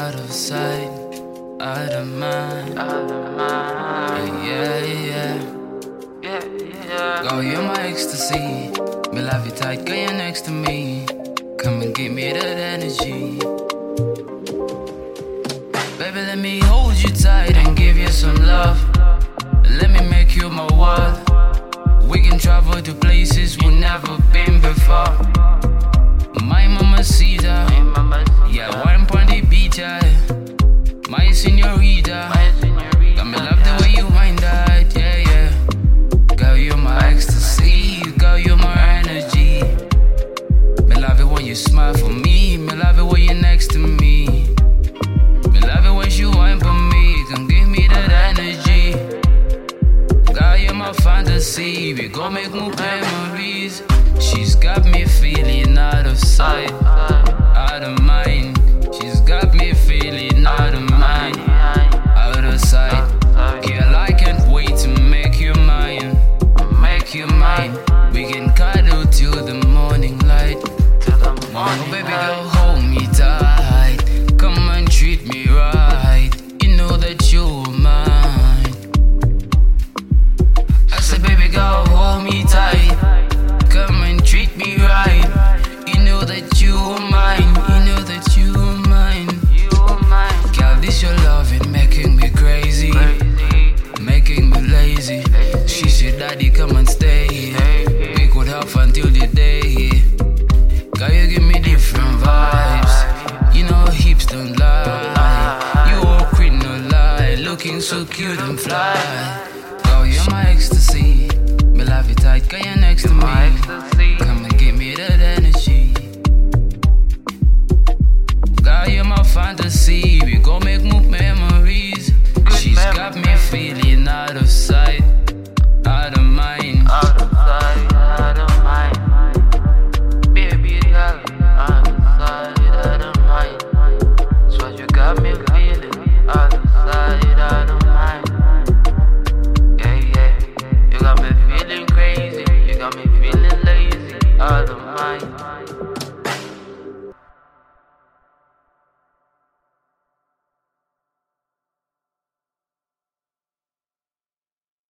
out of sight, out of mind. Yeah. Girl, you're my ecstasy. Me love you tight, girl, you're next to me. Come and give me that energy. Baby, let me hold you tight and give you some love. Let me make you my world. We can travel to places we've never been before. My mamacita, yeah, wine on the beach, yeah. My señorita, got me love the way you wind that, yeah. Girl, you're my ecstasy, girl, you're my energy. Me love it when you smile for me, me love it when you're next to me. Me love it when you wine for me, come give me that energy. Girl, you're my fantasy, we gon' make more memories. She's got me feeling out of sight, out of mind. She's got me feeling out of mind, out of sight. Girl, I can't wait to make you mine, make you mine. We can cuddle till the morning light. Oh baby girl, hold me tight. Come and treat me right. You know that you're mine. I said baby girl, hold me tight. Come and treat me right. You know that you're mine. You know that you're mine. Girl, this your loving making me crazy, making me lazy. She said daddy come and stay. We could have until the day. Girl, you give me different vibes. You know hips don't lie. You all queen no lie. Looking so cute and fly. Girl, you're my ecstasy. Me love you tight, girl, you're next to me. Come and give me that energy. Girl, you're my fantasy. We gon' make more memories. She's got me feeling out of sight, out of mind. Out of sight, out of mind. Baby, girl, out of sight, out of mind. That's what you got me feeling. Out of sight, out of mind. Yeah. You got me feeling crazy. You got me feeling lazy. Out of mind.